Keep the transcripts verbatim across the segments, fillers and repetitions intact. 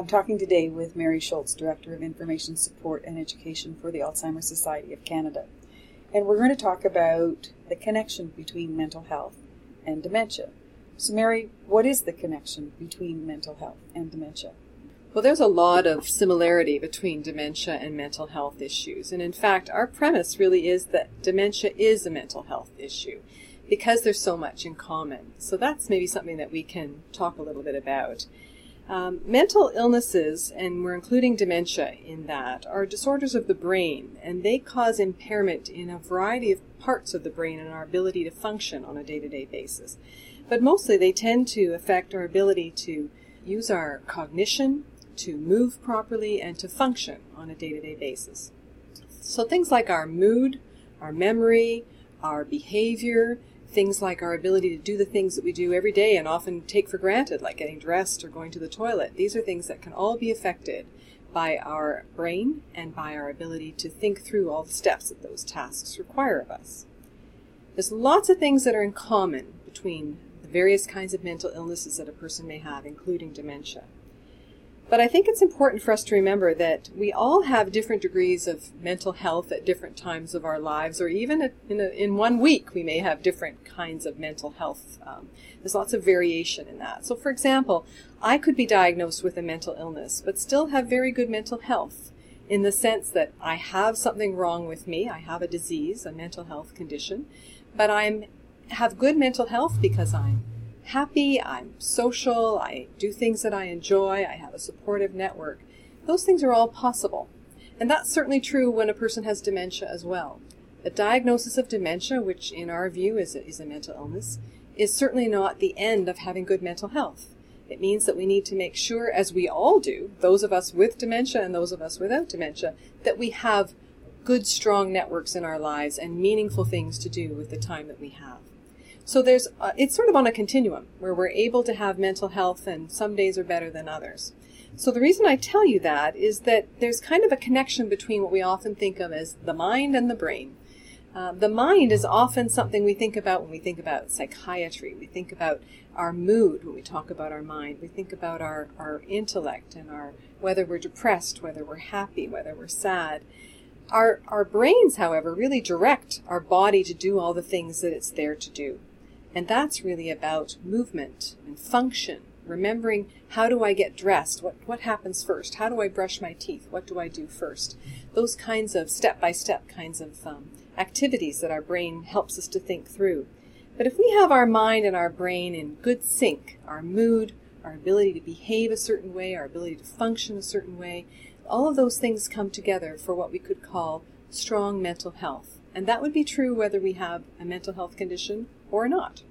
I'm talking today with Mary Schultz, Director of Information Support and Education for the Alzheimer's Society of Canada. And we're going to talk about the connection between mental health and dementia. So Mary, what is the connection between mental health and dementia? Well, there's a lot of similarity between dementia and mental health issues. And in fact, our premise really is that dementia is a mental health issue because there's so much in common. So that's maybe something that we can talk a little bit about. Um, mental illnesses, and we're including dementia in that, are disorders of the brain, and they cause impairment in a variety of parts of the brain and our ability to function on a day-to-day basis. But mostly they tend to affect our ability to use our cognition, to move properly, and to function on a day-to-day basis. So things like our mood, our memory, our behavior, things like our ability to do the things that we do every day and often take for granted, like getting dressed or going to the toilet. These are things that can all be affected by our brain and by our ability to think through all the steps that those tasks require of us. There's lots of things that are in common between the various kinds of mental illnesses that a person may have, including dementia. But I think it's important for us to remember that we all have different degrees of mental health at different times of our lives, or even in, a, in one week we may have different kinds of mental health. Um, there's lots of variation in that. So for example, I could be diagnosed with a mental illness, but still have very good mental health in the sense that I have something wrong with me. I have a disease, a mental health condition, but I have good mental health because I'm happy, I'm social, I do things that I enjoy, I have a supportive network. Those things are all possible. And that's certainly true when a person has dementia as well. A diagnosis of dementia, which in our view is a, is a mental illness, is certainly not the end of having good mental health. It means that we need to make sure, as we all do, those of us with dementia and those of us without dementia, that we have good, strong networks in our lives and meaningful things to do with the time that we have. So there's, uh, it's sort of on a continuum where we're able to have mental health and some days are better than others. So the reason I tell you that is that there's kind of a connection between what we often think of as the mind and the brain. Uh, the mind is often something we think about when we think about psychiatry. We think about our mood when we talk about our mind. We think about our, our intellect and our whether we're depressed, whether we're happy, whether we're sad. Our, our brains, however, really direct our body to do all the things that it's there to do. And that's really about movement and function, remembering how do I get dressed, what, what happens first, how do I brush my teeth, what do I do first. Those kinds of step-by-step kinds of um, activities that our brain helps us to think through. But if we have our mind and our brain in good sync, our mood, our ability to behave a certain way, our ability to function a certain way, all of those things come together for what we could call strong mental health. And that would be true whether we have a mental health condition or not.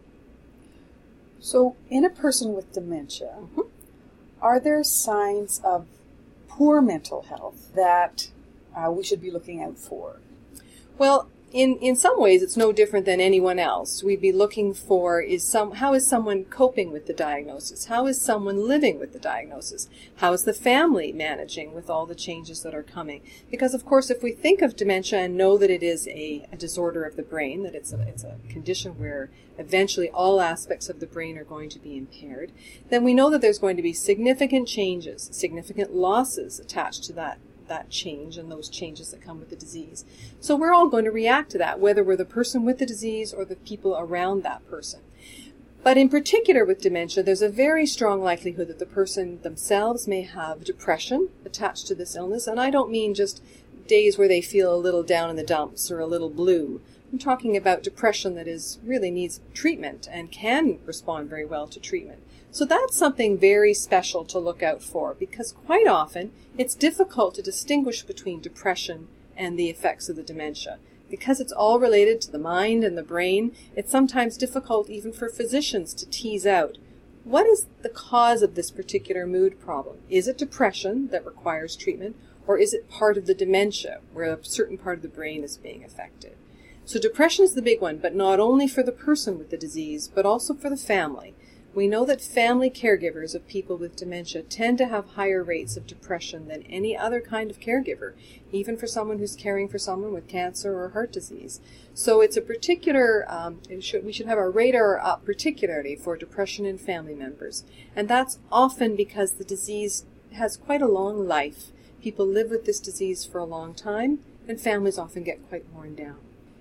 So in a person with dementia, Mm-hmm. are there signs of poor mental health that uh, we should be looking out for? Well, in, in some ways, it's no different than anyone else. We'd be looking for is some how is someone coping with the diagnosis? How is someone living with the diagnosis? How is the family managing with all the changes that are coming? Because, of course, if we think of dementia and know that it is a, a disorder of the brain, that it's a, it's a condition where eventually all aspects of the brain are going to be impaired, then we know that there's going to be significant changes, significant losses attached to that that change and those changes that come with the disease. So we're all going to react to that, whether we're the person with the disease or the people around that person. But in particular with dementia, there's a very strong likelihood that the person themselves may have depression attached to this illness. And I don't mean just days where they feel a little down in the dumps or a little blue. I'm talking about depression that is really needs treatment and can respond very well to treatment. So that's something very special to look out for, because quite often it's difficult to distinguish between depression and the effects of the dementia. Because it's all related to the mind and the brain, it's sometimes difficult even for physicians to tease out what is the cause of this particular mood problem. Is it depression that requires treatment, or is it part of the dementia where a certain part of the brain is being affected? So depression is the big one, but not only for the person with the disease, but also for the family. We know that family caregivers of people with dementia tend to have higher rates of depression than any other kind of caregiver, even for someone who's caring for someone with cancer or heart disease. So it's a particular, um, it should, we should have our radar up particularly for depression in family members. And that's often because the disease has quite a long life. People live with this disease for a long time, and families often get quite worn down.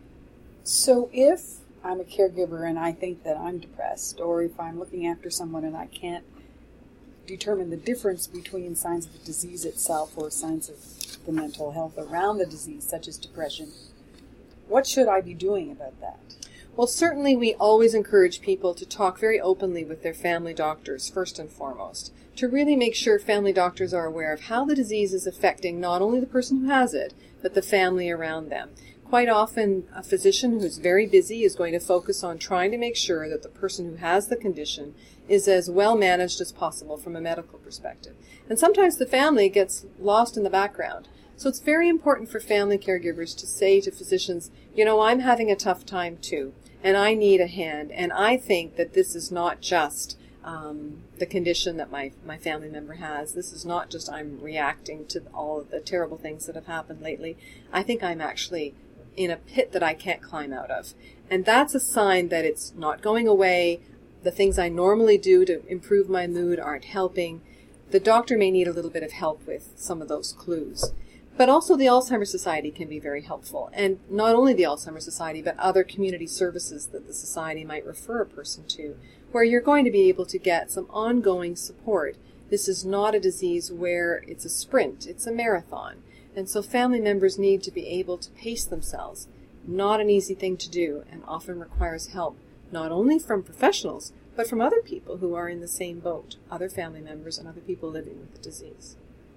So if I'm a caregiver and I think that I'm depressed, or if I'm looking after someone and I can't determine the difference between signs of the disease itself or signs of the mental health around the disease, such as depression, what should I be doing about that? Well, certainly we always encourage people to talk very openly with their family doctors, first and foremost, to really make sure family doctors are aware of how the disease is affecting not only the person who has it, but the family around them. Quite often, a physician who's very busy is going to focus on trying to make sure that the person who has the condition is as well managed as possible from a medical perspective. And sometimes the family gets lost in the background. So it's very important for family caregivers to say to physicians, you know, I'm having a tough time too, and I need a hand, and I think that this is not just um, the condition that my, my family member has. This is not just I'm reacting to all of the terrible things that have happened lately. I think I'm actually in a pit that I can't climb out of. And that's a sign that it's not going away. The things I normally do to improve my mood aren't helping. The doctor may need a little bit of help with some of those clues. But also the Alzheimer's Society can be very helpful. And not only the Alzheimer's Society, but other community services that the Society might refer a person to, where you're going to be able to get some ongoing support. This is not a disease where it's a sprint, it's a marathon. And so family members need to be able to pace themselves. Not an easy thing to do, and often requires help, not only from professionals, but from other people who are in the same boat, other family members and other people living with the disease.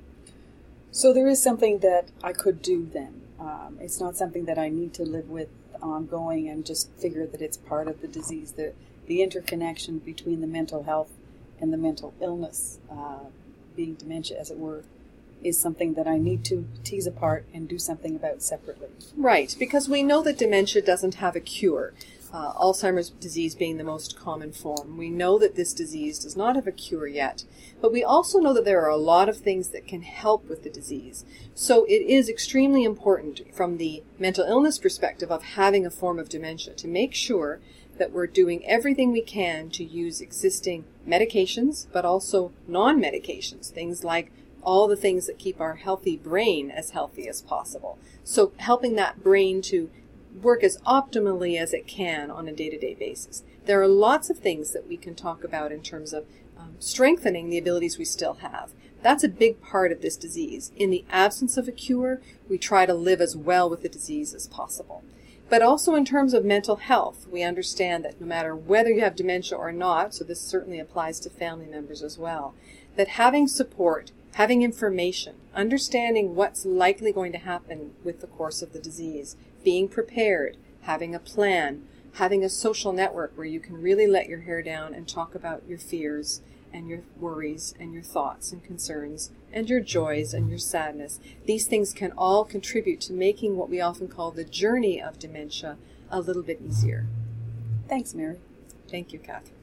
So there is something that I could do then. Um, it's not something that I need to live with ongoing and just figure that it's part of the disease. The, the interconnection between the mental health and the mental illness, uh, being dementia as it were, is something that I need to tease apart and do something about separately. Right, because we know that dementia doesn't have a cure. Uh, Alzheimer's disease being the most common form. We know that this disease does not have a cure yet, but we also know that there are a lot of things that can help with the disease. So it is extremely important from the mental illness perspective of having a form of dementia to make sure that we're doing everything we can to use existing medications, but also non-medications, things like all the things that keep our healthy brain as healthy as possible. So helping that brain to work as optimally as it can on a day-to-day basis. There are lots of things that we can talk about in terms of um, strengthening the abilities we still have. That's a big part of this disease. In the absence of a cure, we try to live as well with the disease as possible. But also in terms of mental health, we understand that no matter whether you have dementia or not, so this certainly applies to family members as well, that having support, having information, understanding what's likely going to happen with the course of the disease, being prepared, having a plan, having a social network where you can really let your hair down and talk about your fears and your worries and your thoughts and concerns and your joys and your sadness. These things can all contribute to making what we often call the journey of dementia a little bit easier. Thanks, Mary. Thank you, Catherine.